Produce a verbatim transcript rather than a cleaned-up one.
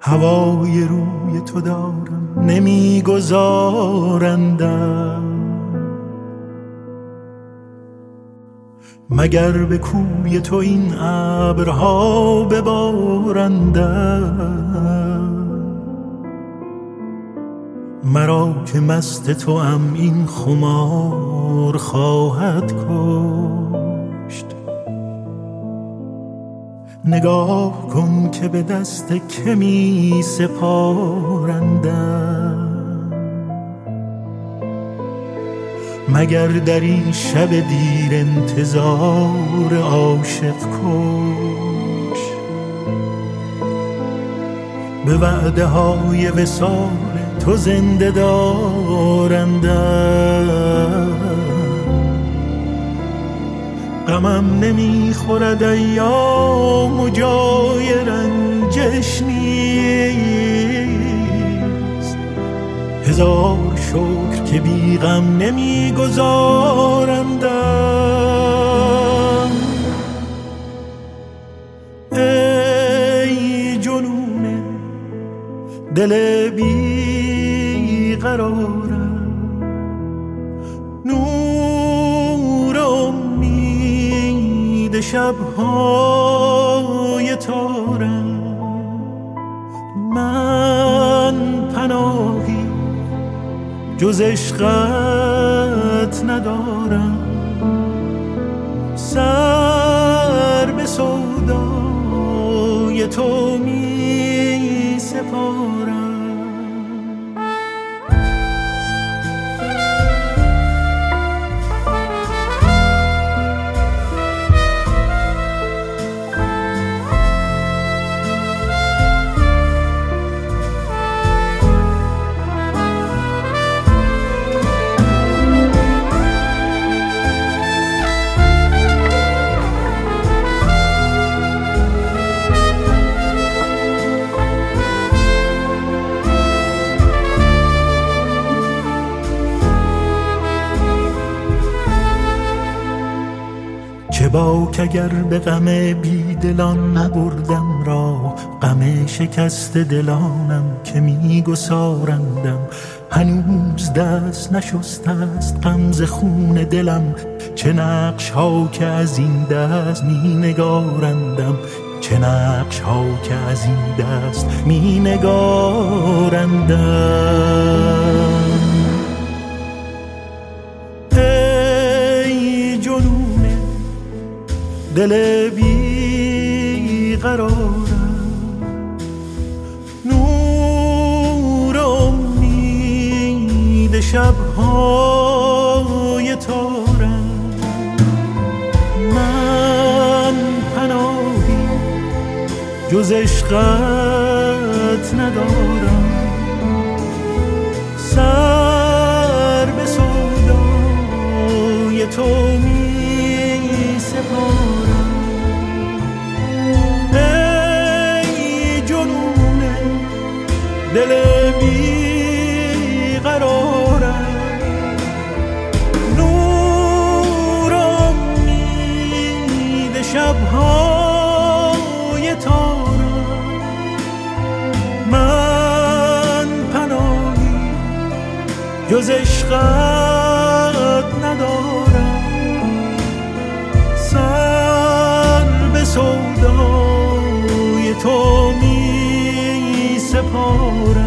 هوای روی تو دارم نمیگذارندم، مگر به کوی تو این ابرها ببارندم. مرا که مست تو ام این خمار خواهد کشت. نگاه کن که به دست که می سپارندم، مگر در این شب دیر انتظار عاشق کش. به وعده های وصال تو زنده دارندم، غمم نمیخورد ایام و جای رنجش نیست. هزار شکر که بی غم نمیگذارندم. ای جنون دل بی قرارم، نور امید شبهای تارم. من پناهی جز عشقت ندارم، سر به سودای تو می سپارم. چه باک اگر به غم بیدلان نبردم را، غم شکست دلانم که می گسارندم. هنوز دست نشسته است غمزه خون دلم، چه نقش ها که از این دست می نگارندم، چه نقش ها که از این دست می نگارندم. دل بی قرارم، نور امید شبهای تارم. من پناهی جز عشقت ندارم، سر به سودای تو می سپارم. دل بی قرارم، نور امید شبهای تارم. من پناهی جز عشقت ندارم، سر به سودای تو می سپارم.